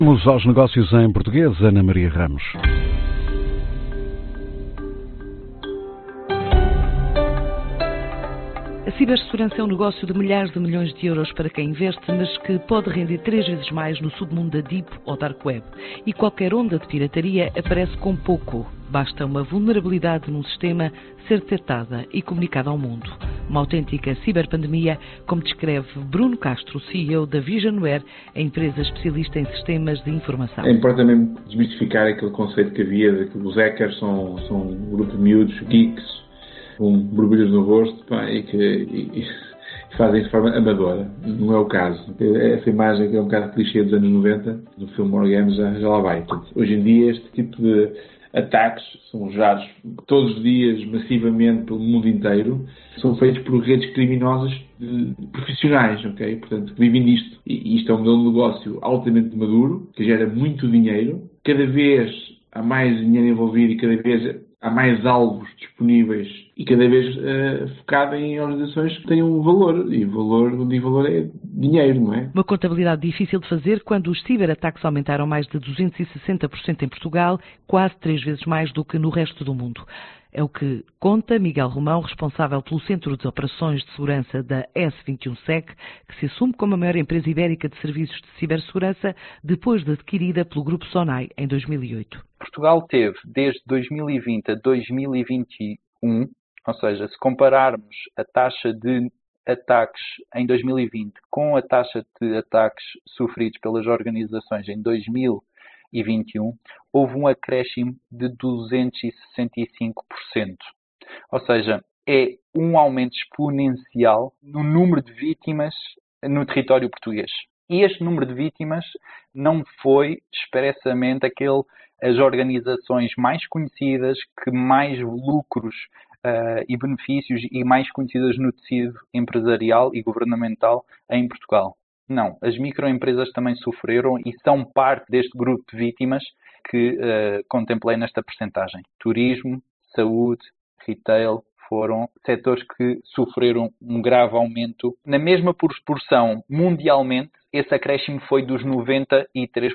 Vamos aos negócios em português, Ana Maria Ramos. A cibersegurança é um negócio de milhares de milhões de euros para quem investe, mas que pode render 3 vezes mais no submundo da Deep ou Dark Web. E qualquer onda de pirataria aparece com pouco. Basta uma vulnerabilidade num sistema ser detectada e comunicada ao mundo. Uma autêntica ciberpandemia, como descreve Bruno Castro, CEO da Visionware, a empresa especialista em sistemas de informação. É importante também desmistificar aquele conceito que havia de que os hackers são um grupo de miúdos, geeks, com borbulhas no rosto, e que fazem isso de forma amadora. Não é o caso. Essa imagem que é um bocado clichê dos anos 90, do filme War Games, já lá vai. Portanto, hoje em dia, este tipo de ataques são gerados todos os dias, massivamente, pelo mundo inteiro. São feitos por redes criminosas profissionais, ok? Portanto, que vivem disto. E isto é um modelo de negócio altamente maduro, que gera muito dinheiro. Cada vez há mais dinheiro envolvido e cada vez há mais alvos disponíveis e cada vez focado em organizações que tenham um valor. E valor é dinheiro, não é? Uma contabilidade difícil de fazer quando os ciberataques aumentaram mais de 260% em Portugal, quase 3 vezes mais do que no resto do mundo. É o que conta Miguel Romão, responsável pelo Centro de Operações de Segurança da S21Sec, que se assume como a maior empresa ibérica de serviços de cibersegurança depois de adquirida pelo Grupo Sonai em 2008. Portugal teve, desde 2020 a 2021, ou seja, se compararmos a taxa de ataques em 2020 com a taxa de ataques sofridos pelas organizações em 2021, houve um acréscimo de 265%. Ou seja, é um aumento exponencial no número de vítimas no território português. E este número de vítimas não foi expressamente as organizações mais conhecidas, que mais lucros e benefícios e mais conhecidas no tecido empresarial e governamental em Portugal. Não, as microempresas também sofreram e são parte deste grupo de vítimas que contemplei nesta percentagem. Turismo, saúde, retail foram setores que sofreram um grave aumento. Na mesma proporção, mundialmente, esse acréscimo foi dos 93%.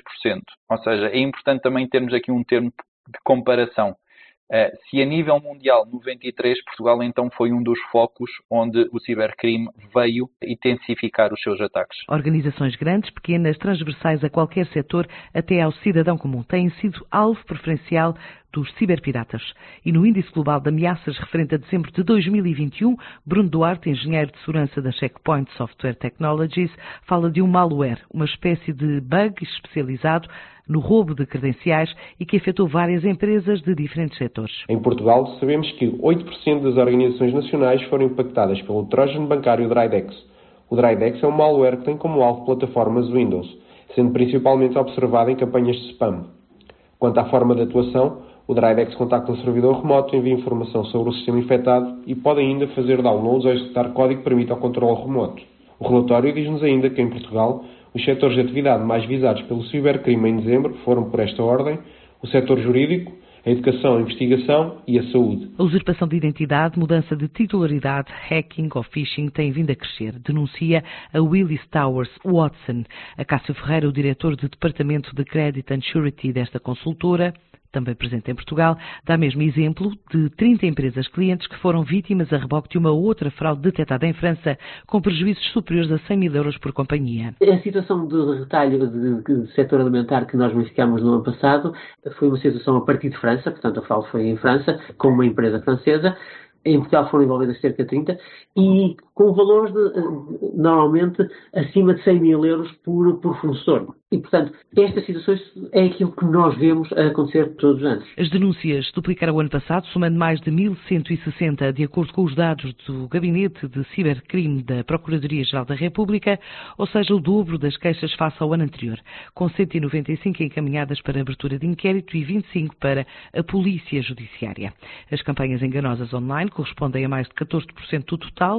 Ou seja, é importante também termos aqui um termo de comparação. Se a nível mundial 93, Portugal então foi um dos focos onde o cibercrime veio intensificar os seus ataques. Organizações grandes, pequenas, transversais a qualquer setor, até ao cidadão comum, têm sido alvo preferencial dos ciberpiratas. E no Índice Global de Ameaças referente a dezembro de 2021, Bruno Duarte, engenheiro de segurança da Checkpoint Software Technologies, fala de um malware, uma espécie de bug especializado no roubo de credenciais e que afetou várias empresas de diferentes setores. Em Portugal, sabemos que 8% das organizações nacionais foram impactadas pelo Trojan bancário Drydex. O Drydex é um malware que tem como alvo plataformas Windows, sendo principalmente observado em campanhas de spam. Quanto à forma de atuação, o Drydex contacta um servidor remoto, envia informação sobre o sistema infectado e pode ainda fazer downloads ou executar código que permita o controle remoto. O relatório diz-nos ainda que em Portugal, os setores de atividade mais visados pelo cibercrime em dezembro foram, por esta ordem, o setor jurídico, a educação, a investigação e a saúde. A usurpação de identidade, mudança de titularidade, hacking ou phishing têm vindo a crescer, denuncia a Willis Towers Watson. A Cássio Ferreira, o diretor do Departamento de Credit and Surety desta consultora, também presente em Portugal, dá mesmo exemplo de 30 empresas clientes que foram vítimas a reboque de uma outra fraude detectada em França, com prejuízos superiores a 100 mil euros por companhia. A situação de retalho de setor alimentar que nós verificámos no ano passado foi uma situação a partir de França, portanto a fraude foi em França, com uma empresa francesa. Em Portugal foram envolvidas cerca de 30 e com valores normalmente acima de 100 mil euros por fornecedor. E, portanto, estas situações é aquilo que nós vemos a acontecer todos os anos. As denúncias duplicaram o ano passado, somando mais de 1.160, de acordo com os dados do Gabinete de Cibercrime da Procuradoria-Geral da República, ou seja, o dobro das queixas face ao ano anterior, com 195 encaminhadas para abertura de inquérito e 25 para a Polícia Judiciária. As campanhas enganosas online correspondem a mais de 14% do total e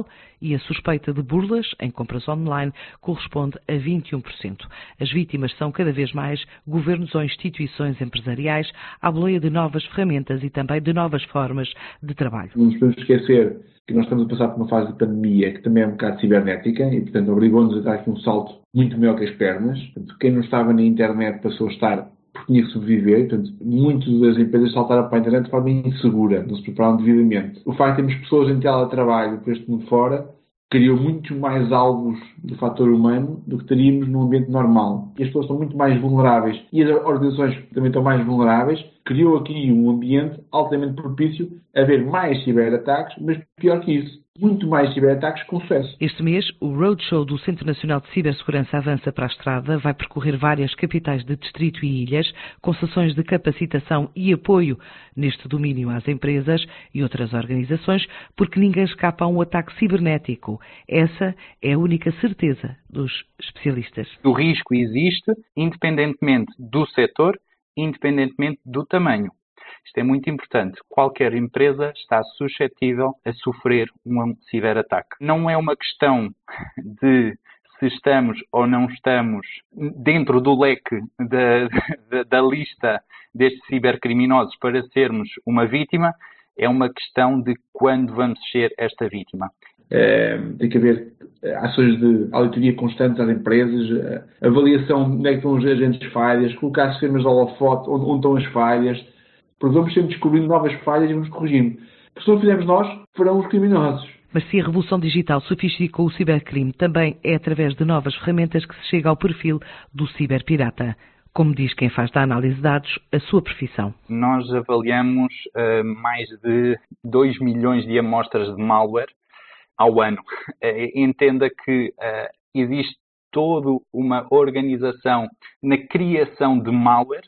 e a suspeita de burlas em compras online corresponde a 21%. As vítimas são cada vez mais governos ou instituições empresariais à boleia de novas ferramentas e também de novas formas de trabalho. Não nos podemos esquecer que nós estamos a passar por uma fase de pandemia que também é um bocado cibernética e, portanto, obrigou-nos a dar aqui um salto muito maior que as pernas. Portanto, quem não estava na internet passou a estar porque tinha que sobreviver. Portanto, muitas das empresas saltaram para a internet de forma insegura, não se prepararam devidamente. O facto de termos pessoas em teletrabalho por este mundo fora criou muito mais alvos do fator humano do que teríamos num ambiente normal. E as pessoas estão muito mais vulneráveis e as organizações também estão mais vulneráveis. Criou aqui um ambiente altamente propício a haver mais ciberataques, mas pior que isso, muito mais ciberataques com sucesso. Este mês, o Roadshow do Centro Nacional de Cibersegurança avança para a estrada, vai percorrer várias capitais de distrito e ilhas, com sessões de capacitação e apoio neste domínio às empresas e outras organizações, porque ninguém escapa a um ataque cibernético. Essa é a única certeza dos especialistas. O risco existe, independentemente do setor, independentemente do tamanho. Isto é muito importante. Qualquer empresa está suscetível a sofrer um ciberataque. Não é uma questão de se estamos ou não estamos dentro do leque da lista destes cibercriminosos para sermos uma vítima. É uma questão de quando vamos ser esta vítima. Tem que haver ações de auditoria constantes às empresas, avaliação de onde é que estão os agentes falhas, colocar sistemas de holofote onde estão as falhas, porque vamos sempre descobrindo novas falhas e vamos corrigindo. Porque se não fizermos nós, farão os criminosos. Mas se a revolução digital sofisticou o cibercrime, também é através de novas ferramentas que se chega ao perfil do ciberpirata. Como diz quem faz da análise de dados a sua profissão. Nós avaliamos mais de 2 milhões de amostras de malware ao ano. Entenda que existe toda uma organização na criação de malware,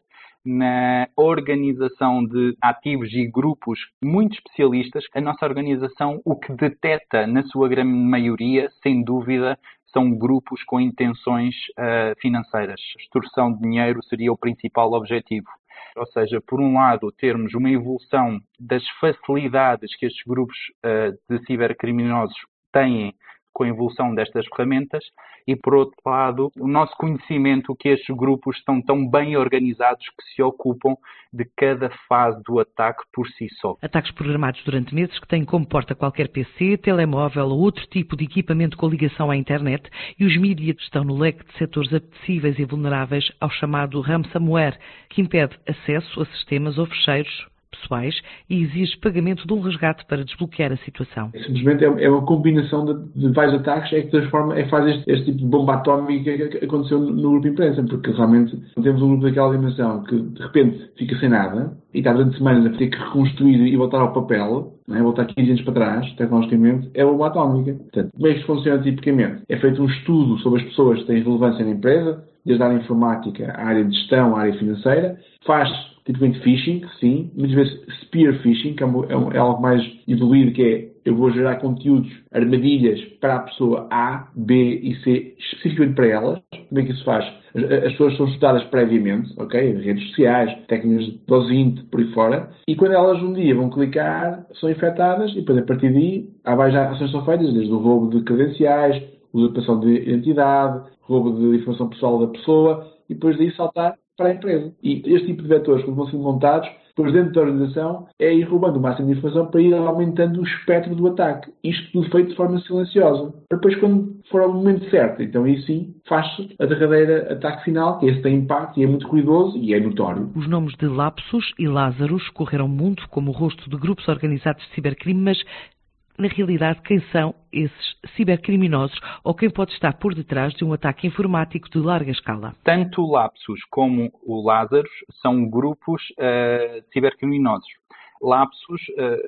na organização de ativos e grupos muito especialistas. A nossa organização, o que detecta, na sua grande maioria, sem dúvida, são grupos com intenções financeiras. Extorsão de dinheiro seria o principal objetivo. Ou seja, por um lado, termos uma evolução das facilidades que estes grupos de cibercriminosos têm com a evolução destas ferramentas e, por outro lado, o nosso conhecimento que estes grupos estão tão bem organizados que se ocupam de cada fase do ataque por si só. Ataques programados durante meses que têm como porta qualquer PC, telemóvel ou outro tipo de equipamento com ligação à internet e os mídias estão no leque de setores apetecíveis e vulneráveis ao chamado ransomware, que impede acesso a sistemas ou ficheiros pessoais e exige pagamento de um resgate para desbloquear a situação. Simplesmente é uma combinação de vários ataques que transforma, faz este tipo de bomba atómica que aconteceu no grupo imprensa, porque realmente temos um grupo daquela dimensão que de repente fica sem nada e está durante semanas a ter que reconstruir e voltar ao papel, não é? Voltar 15 anos para trás, tecnologicamente, é a bomba atómica. Portanto, como é que isto funciona tipicamente? É feito um estudo sobre as pessoas que têm relevância na empresa, desde a área informática, a área de gestão, a área financeira, faz tipicamente phishing, sim, muitas vezes spear phishing, que é algo mais evoluído, que é eu vou gerar conteúdos, armadilhas para a pessoa A, B e C, especificamente para elas. Como é que isso faz? As pessoas são estudadas previamente, ok? Redes sociais, técnicas de OSINT, por aí fora, e quando elas um dia vão clicar, são infectadas e depois a partir daí há várias ações que são feitas, desde o roubo de credenciais, usurpação de identidade, roubo de informação pessoal da pessoa e depois daí saltar para a empresa. E este tipo de vetores, quando vão sendo montados, depois dentro da organização, é ir roubando o máximo de informação para ir aumentando o espectro do ataque. Isto tudo feito de forma silenciosa. Depois, quando for ao momento certo, então aí sim faz-se a derradeira ataque final, que esse tem impacto e é muito ruidoso e é notório. Os nomes de Lapsus e Lazarus correram o mundo como o rosto de grupos organizados de cibercrime, mas na realidade, quem são esses cibercriminosos ou quem pode estar por detrás de um ataque informático de larga escala? Tanto o Lapsus como o Lazarus são grupos cibercriminosos. Lapsus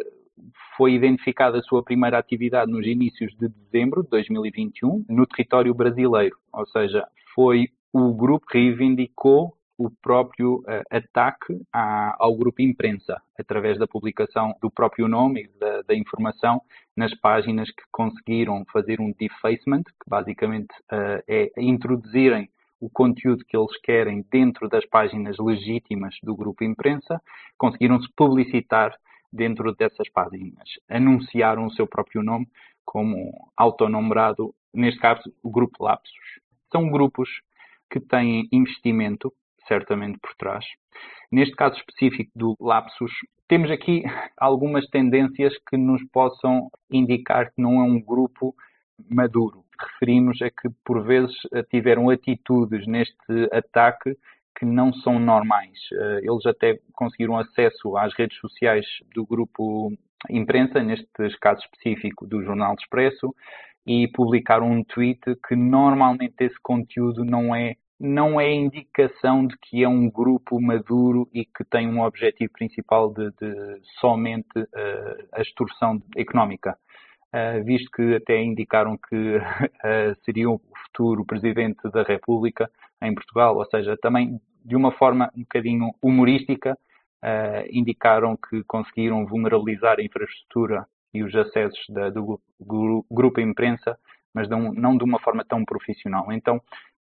foi identificada a sua primeira atividade nos inícios de dezembro de 2021 no território brasileiro. Ou seja, foi o grupo que reivindicou o próprio ataque ao grupo imprensa, através da publicação do próprio nome e da informação nas páginas que conseguiram fazer um defacement, que basicamente é introduzirem o conteúdo que eles querem dentro das páginas legítimas do grupo imprensa, conseguiram se publicitar dentro dessas páginas. Anunciaram o seu próprio nome como autonombrado, neste caso, o Grupo Lapsus. São grupos que têm investimento, certamente, por trás. Neste caso específico do Lapsus, temos aqui algumas tendências que nos possam indicar que não é um grupo maduro. Referimos a que, por vezes, tiveram atitudes neste ataque que não são normais. Eles até conseguiram acesso às redes sociais do grupo imprensa, neste caso específico do Jornal de Expresso, e publicaram um tweet que normalmente esse conteúdo não é indicação de que é um grupo maduro e que tem um objetivo principal de somente a extorsão económica. Visto que até indicaram que seria o futuro Presidente da República em Portugal, ou seja, também de uma forma um bocadinho humorística, indicaram que conseguiram vulnerabilizar a infraestrutura e os acessos do grupo imprensa, mas não de uma forma tão profissional. Então,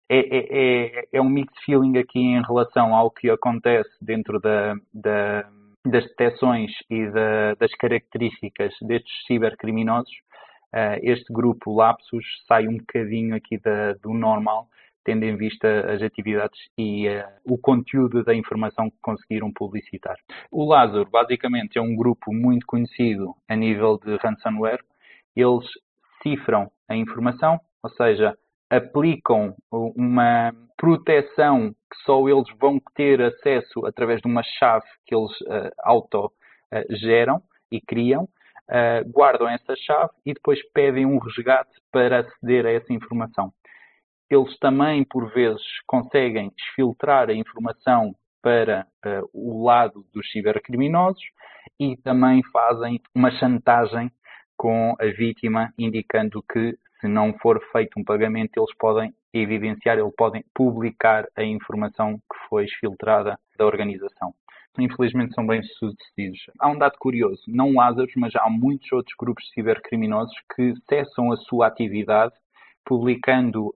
é um mixed feeling aqui em relação ao que acontece dentro das detecções e das características destes cibercriminosos. Este grupo Lapsus sai um bocadinho aqui do normal, tendo em vista as atividades e o conteúdo da informação que conseguiram publicitar. O Lázaro, basicamente, é um grupo muito conhecido a nível de ransomware. Eles cifram a informação, ou seja, aplicam uma proteção que só eles vão ter acesso através de uma chave que eles auto-geram e criam, guardam essa chave e depois pedem um resgate para aceder a essa informação. Eles também, por vezes, conseguem exfiltrar a informação para o lado dos cibercriminosos e também fazem uma chantagem com a vítima, indicando que, se não for feito um pagamento, eles podem evidenciar, eles podem publicar a informação que foi exfiltrada da organização. Infelizmente são bem sucedidos. Há um dado curioso, não Lázaro, mas há muitos outros grupos de cibercriminosos que cessam a sua atividade publicando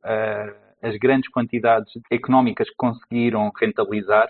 as grandes quantidades económicas que conseguiram rentabilizar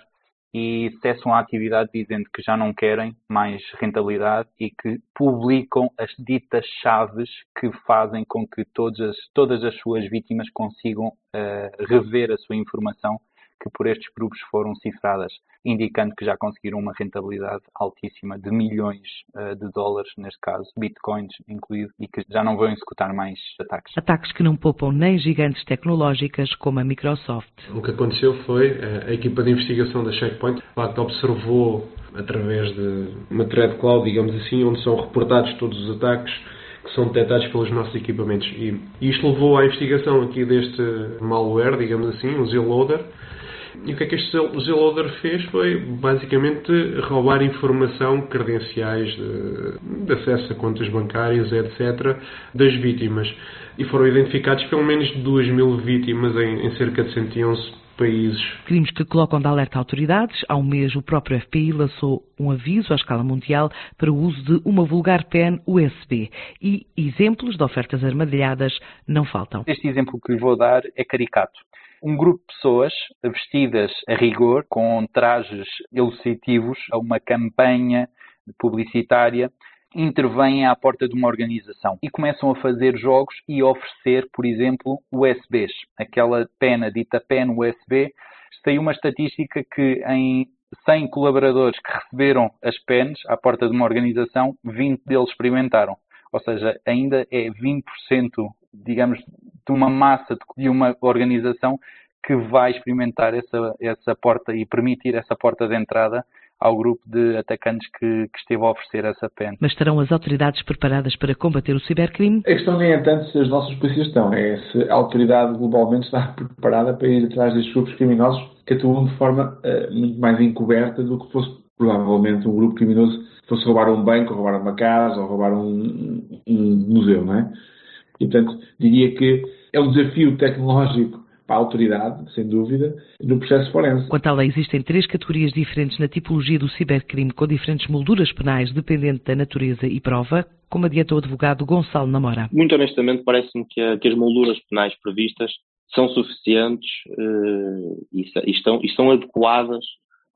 e cessam a atividade dizendo que já não querem mais rentabilidade e que publicam as ditas chaves que fazem com que todas as suas vítimas consigam rever a sua informação que por estes grupos foram cifradas, indicando que já conseguiram uma rentabilidade altíssima de milhões de dólares, neste caso, bitcoins incluído, e que já não vão executar mais ataques. Ataques que não poupam nem gigantes tecnológicas como a Microsoft. O que aconteceu foi a equipa de investigação da Checkpoint, de facto, observou através de uma thread cloud, digamos assim, onde são reportados todos os ataques que são detectados pelos nossos equipamentos. E isto levou à investigação aqui deste malware, digamos assim, o Zloader. E o que é que este Zloader fez foi, basicamente, roubar informação, credenciais de acesso a contas bancárias, etc., das vítimas. E foram identificados pelo menos 2.000 vítimas em cerca de 111 países. Crimes que colocam de alerta autoridades. Há um mês, o próprio FBI lançou um aviso à escala mundial para o uso de uma vulgar pen USB. E exemplos de ofertas armadilhadas não faltam. Este exemplo que lhe vou dar é caricato. Um grupo de pessoas vestidas a rigor, com trajes elucidativos, a uma campanha publicitária, intervêm à porta de uma organização e começam a fazer jogos e oferecer, por exemplo, USBs. Aquela pena, dita pen USB, tem uma estatística que em 100 colaboradores que receberam as pens à porta de uma organização, 20 deles experimentaram. Ou seja, ainda é 20%, digamos, de uma massa de uma organização que vai experimentar essa porta e permitir essa porta de entrada ao grupo de atacantes que esteve a oferecer essa pena. Mas estarão as autoridades preparadas para combater o cibercrime? A questão nem é tanto se as nossas polícias estão, é se a autoridade globalmente está preparada para ir atrás destes grupos criminosos que atuam de forma muito mais encoberta do que fosse provavelmente um grupo criminoso que fosse roubar um banco, ou roubar uma casa, ou roubar um museu, não é? E, portanto, diria que é um desafio tecnológico para a autoridade, sem dúvida, no processo forense. Quanto à lei, existem 3 categorias diferentes na tipologia do cibercrime, com diferentes molduras penais, dependente da natureza e prova, como adianta o advogado Gonçalo Namora. Muito honestamente, parece-me que as molduras penais previstas são suficientes e estão adequadas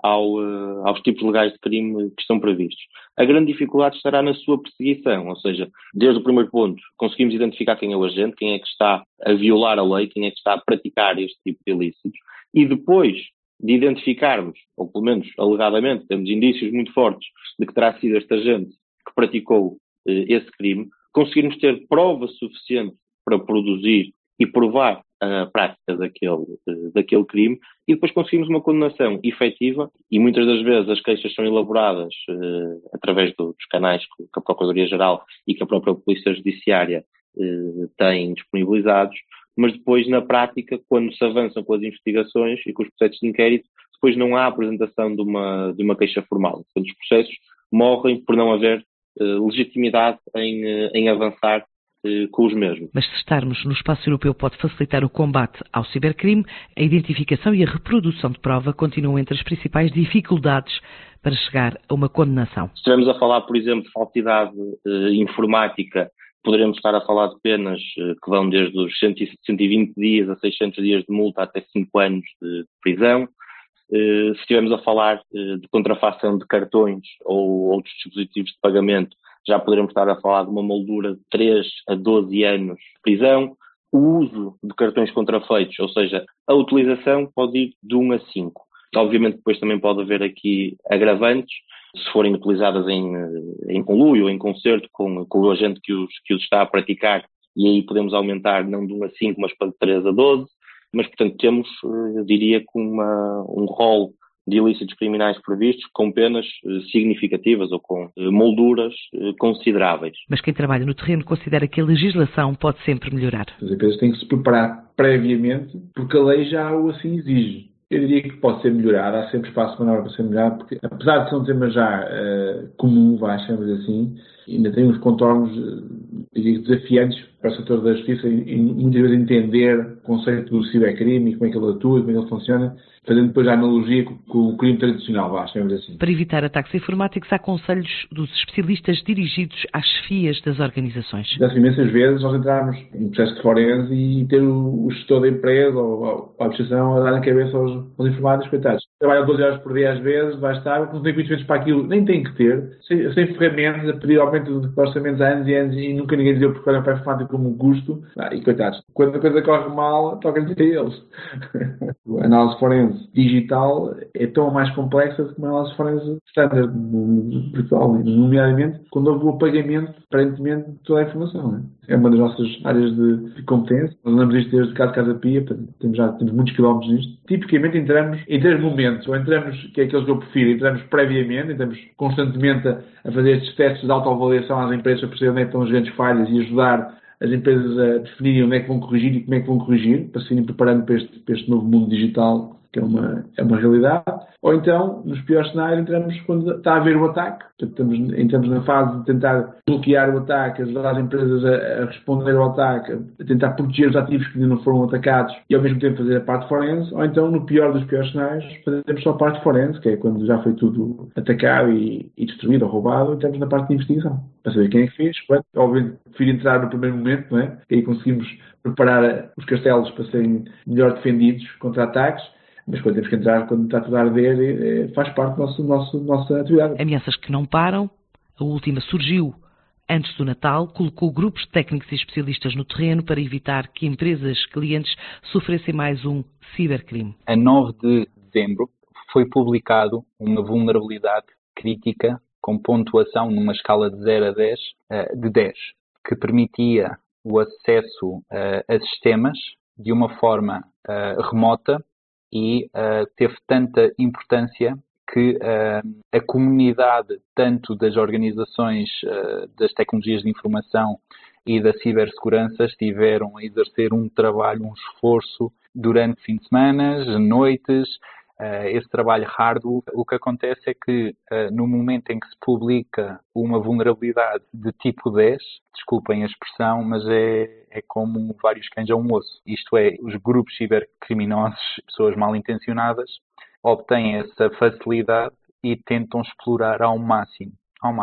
aos tipos legais de crime que estão previstos. A grande dificuldade estará na sua perseguição, ou seja, desde o primeiro ponto, conseguimos identificar quem é o agente, quem é que está a violar a lei, quem é que está a praticar este tipo de ilícitos, e depois de identificarmos, ou pelo menos alegadamente, temos indícios muito fortes de que terá sido este agente que praticou esse crime, conseguirmos ter prova suficiente para produzir e provar a prática daquele crime, e depois conseguimos uma condenação efetiva, e muitas das vezes as queixas são elaboradas através dos canais que a Procuradoria-Geral e que a própria Polícia Judiciária têm disponibilizados, mas depois, na prática, quando se avançam com as investigações e com os processos de inquérito, depois não há apresentação de uma queixa formal. Portanto, os processos morrem por não haver legitimidade em avançar com os mesmos. Mas se estarmos no espaço europeu pode facilitar o combate ao cibercrime, a identificação e a reprodução de prova continuam entre as principais dificuldades para chegar a uma condenação. Se estivermos a falar, por exemplo, de falsidade informática, poderemos estar a falar de penas que vão desde os 120 dias a 600 dias de multa até 5 anos de prisão. Se estivermos a falar de contrafação de cartões ou outros dispositivos de pagamento, já poderemos estar a falar de uma moldura de 3 a 12 anos de prisão. O uso de cartões contrafeitos, ou seja, a utilização pode ir de 1 a 5. Obviamente depois também pode haver aqui agravantes, se forem utilizadas em conluio ou em concerto com o agente que os está a praticar, e aí podemos aumentar não de 1 a 5, mas para de 3 a 12. Mas, portanto, temos, eu diria, um rol de ilícitos criminais previstos com penas significativas ou com molduras consideráveis. Mas quem trabalha no terreno considera que a legislação pode sempre melhorar. As empresas têm que se preparar previamente porque a lei já o assim exige. Eu diria que pode ser melhorado, há sempre espaço de manobra para ser melhorado, porque apesar de ser um tema já comum, chamamos assim, ainda tem uns contornos desafiantes para o setor da justiça e muitas vezes entender o conceito do cibercrime e como é que ele atua, como é que ele funciona, fazendo depois a analogia com o crime tradicional, chamamos assim. Para evitar ataques informáticos, há conselhos dos especialistas dirigidos às chefias das organizações. Já imensas vezes nós entramos em processo de forense e ter o gestor da empresa ou a administração a dar na cabeça aos informáticos, coitados. Trabalham 12 horas por dia às vezes, vai estar, não tem conhecimentos para aquilo, nem tem que ter, sem ferramentas, a pedir aumento de orçamentos há anos e anos e nunca ninguém dizia porque olham para a informática como um custo. E coitados, quando a coisa corre mal, toca-lhes a eles. A análise forense digital é tão mais complexa do que uma análise forense standard, virtual, nomeadamente quando houve o apagamento, aparentemente, de toda a informação. Né? É uma das nossas áreas de competência. Nós andamos isto desde Casa Pia, temos muitos quilómetros nisto. Tipicamente entramos em 3 momentos, ou entramos, que é aqueles que eu prefiro, entramos previamente, entramos constantemente a fazer estes testes de autoavaliação às empresas para perceber onde é que estão as grandes falhas e ajudar as empresas a definirem onde é que vão corrigir e como é que vão corrigir, para se irem preparando para este novo mundo digital, que é uma realidade. Ou então, nos piores cenários, entramos quando está a haver o ataque. Portanto, entramos na fase de tentar bloquear o ataque, ajudar as empresas a responder ao ataque, a tentar proteger os ativos que ainda não foram atacados e ao mesmo tempo fazer a parte forense. Ou então, no pior dos piores cenários, fazemos só a parte forense, que é quando já foi tudo atacado e destruído ou roubado, entramos na parte de investigação. Para saber quem é que fez. Obviamente, prefiro entrar no primeiro momento, não é? E aí conseguimos preparar os castelos para serem melhor defendidos contra ataques. Mas quando temos que entrar, quando está tudo a arder, faz parte da nossa atividade. Ameaças que não param. A última surgiu antes do Natal, colocou grupos de técnicos e especialistas no terreno para evitar que empresas clientes sofressem mais um cibercrime. A 9 de dezembro foi publicado uma vulnerabilidade crítica com pontuação numa escala de 0 a 10, de 10, que permitia o acesso a sistemas de uma forma remota e teve tanta importância que a comunidade, tanto das organizações das tecnologias de informação e da cibersegurança, estiveram a exercer um trabalho, um esforço durante fim de semana, noites, esse trabalho hárduo. O que acontece é que no momento em que se publica uma vulnerabilidade de tipo 10, desculpem a expressão, mas é como vários cães a um osso. Isto é, os grupos cibercriminosos, pessoas mal intencionadas, obtêm essa facilidade e tentam explorar ao máximo.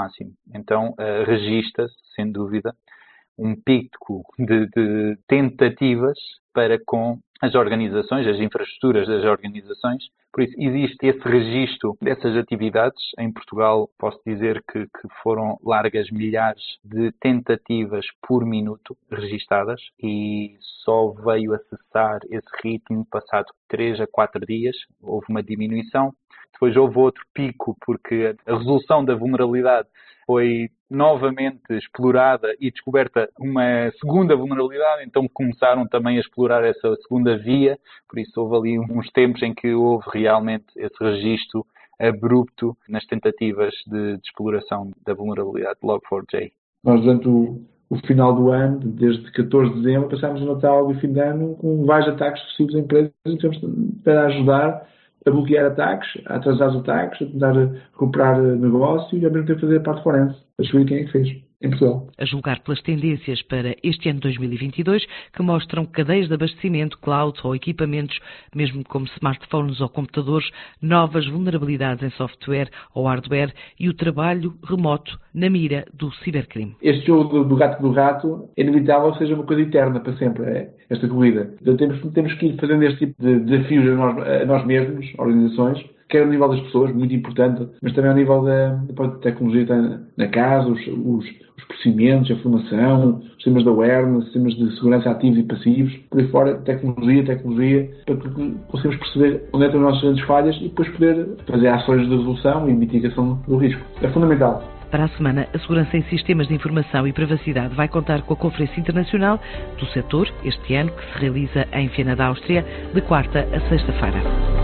Então, registra-se, sem dúvida, um pico de tentativas para com as organizações, as infraestruturas das organizações. Por isso, existe esse registro dessas atividades. Em Portugal, posso dizer que foram largas milhares de tentativas por minuto registadas e só veio a cessar esse ritmo passado 3 a 4 dias. Houve uma diminuição. Depois houve outro pico porque a resolução da vulnerabilidade foi novamente explorada e descoberta uma segunda vulnerabilidade, então começaram também a explorar essa segunda via, por isso houve ali uns tempos em que houve realmente esse registro abrupto nas tentativas de exploração da vulnerabilidade de Log4j. Nós, durante o final do ano, desde 14 de dezembro, passámos o Natal e o fim de ano com vários ataques sucessivos a empresas para ajudar a bloquear ataques, a atrasar os ataques, a tentar recuperar negócio e ao mesmo tempo fazer a parte forense, a descobrir quem é que fez em Portugal. A julgar pelas tendências para este ano 2022, que mostram cadeias de abastecimento, cloud ou equipamentos, mesmo como smartphones ou computadores, novas vulnerabilidades em software ou hardware e o trabalho remoto na mira do cibercrime. Este jogo do gato do rato é inevitável que seja uma coisa eterna para sempre, esta corrida. Então, temos que ir fazendo este tipo de desafios a nós mesmos, organizações, quer ao nível das pessoas, muito importante, mas também ao nível da tecnologia na casa, os procedimentos, a formação, os sistemas de awareness, sistemas de segurança ativos e passivos, por aí fora, tecnologia, para que possamos perceber onde estão as nossas grandes falhas e depois poder fazer ações de resolução e mitigação do risco. É fundamental. Para a semana, a Segurança em Sistemas de Informação e Privacidade vai contar com a Conferência Internacional do Setor, este ano, que se realiza em Viena da Áustria, de quarta a sexta-feira.